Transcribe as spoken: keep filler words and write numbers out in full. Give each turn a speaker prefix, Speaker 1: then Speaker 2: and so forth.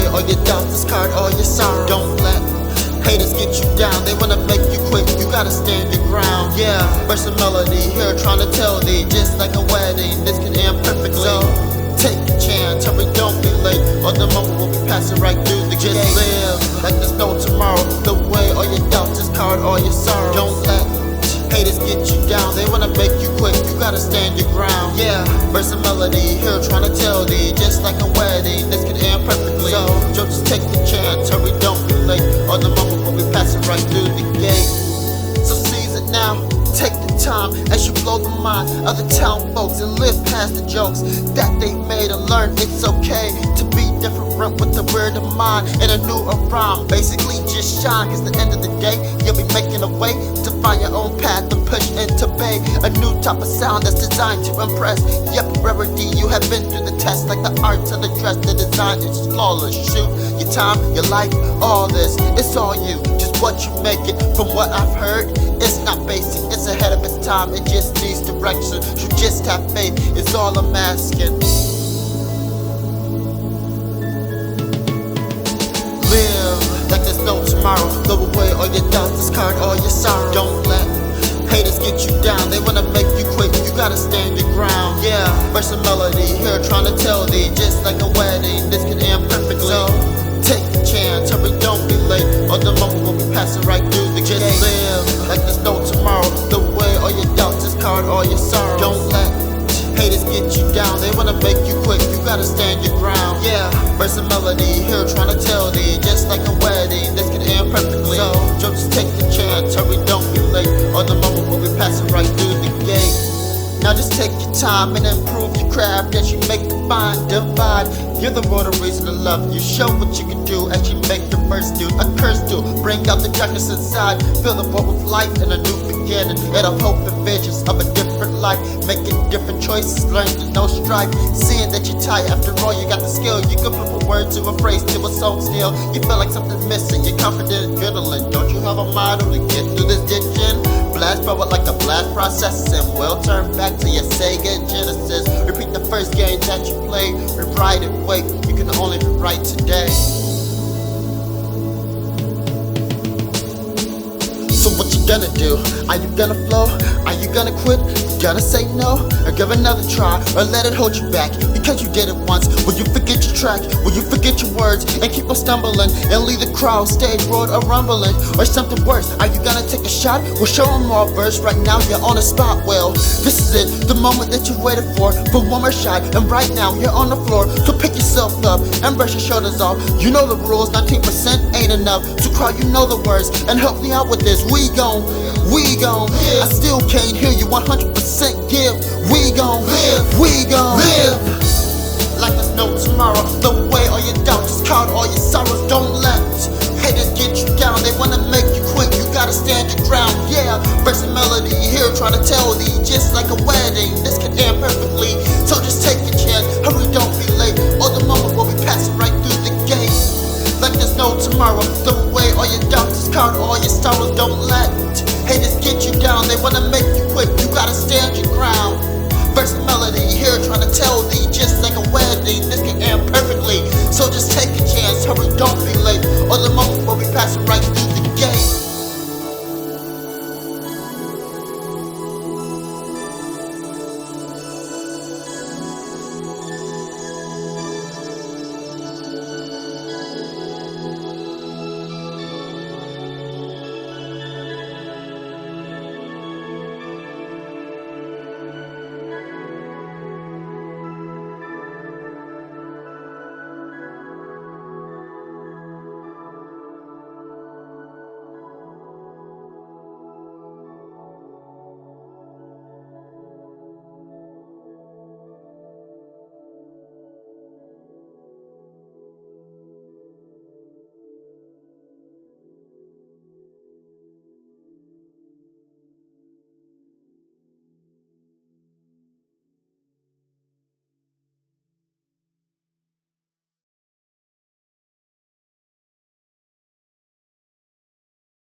Speaker 1: all your doubts, discard all your sorrow. Don't let haters get you down, they wanna make you quit, you gotta stand your ground. Yeah, verse and melody here trying to tell thee, just like a wedding, this can end perfectly. So take a chance, hurry, don't be late, or the moment will be passing right through the gate. Just live like there's no tomorrow, the way all your doubts, discard all your sorrow. Don't let haters get you down, they wanna make you quit, you gotta stand your ground. Yeah, verse and melody here trying to tell thee, just like a wedding, this can end perfectly. So, so just take the chance, hurry, don't be late, or the moment will be passing right through the gate. So seize it now, take the time as you blow the mind of the town folks and live past the jokes that they made and learn it's okay to be different with a weird of mind and a new rhyme. Basically just shine, cause at the end of the day you'll be making a way to find your own path and push into bay a new type of sound that's designed to impress. Yep, rarity, you have been through the test, like the arts of the dress, the design is flawless. Shoot, your time, your life, all this, it's all you, just what you make it. From what I've heard, it's not basic, it's ahead of its time, it just needs direction. You just have faith, it's all I'm asking. Live like there's no tomorrow, throw away all your doubts, discard all your sorrow. Don't let haters get you down, they wanna make you quit, you gotta stand your ground. Yeah, verse and melody here trying to tell thee, just like a wedding, this can end perfectly. So take a chance, hurry, don't be late, or the moment will be passing right through the gate. Just live like there's no tomorrow, throw away all your doubts, discard all your sorrow. Don't let haters get you down, they wanna make you quit, you gotta stand your ground. Yeah, verse and melody here trying to tell thee, just like a wedding, this can end perfectly. So, so just take the chance, hurry, don't be late, or the moment will be passing right through the gate. Now just take your time and improve your craft as you make the fine divide. You're the royal reason to love you. Show what you can do as you make your first do. A curse do, bring out the darkness inside. Fill the world with life and a new beginning, and a hope and visions of a different life. Making different choices, learning no strife. Seeing that you're tired, after all you got the skill. You can flip a word to a phrase to a song still. You feel like something's missing, you're confident, adrenaline. Don't you have a motto to get through this ditching? Blast forward like a blast processing. We'll turn back to your Sega Genesis. Repeat the first game that you played. Rewrite it, wait, you can only rewrite today. So what you gonna do? Are you gonna flow? Are you gonna quit? Gonna say no? Or give another try? Or let it hold you back? Because you did it once. Will you forget your track? Will you forget your words? And keep on stumbling and leave the crowd stage road or rumbling? Or something worse? Are you gonna take a shot? We'll show them all verse. Right now you're on the spot. Well, this is it, the moment that you waited for. For one more shot, and right now you're on the floor. So pick yourself up and brush your shoulders off. You know the rules, nineteen percent ain't enough. So crowd, you know the words, and help me out with this. We gon', we gon' live. I still can't hear you one hundred percent give. We gon' live, we gon' live like there's no tomorrow. Throw away all your doubts, discard all your sorrows. Don't let haters get you down, they wanna make you quit, you gotta stand your ground. Yeah, verse and melody here trying to tell thee, just like a wedding, this can end perfectly. So just take a chance, hurry, don't be late, or the moment will be passing right through the gate. Like there's no tomorrow, throw away all your doubts, discard all your sorrows. Don't let haters get you down, they wanna make you quit, you gotta stand your ground. Verse and melody here trying to tell thee, just like a wedding, this can end perfectly. So just take a chance, hurry, don't be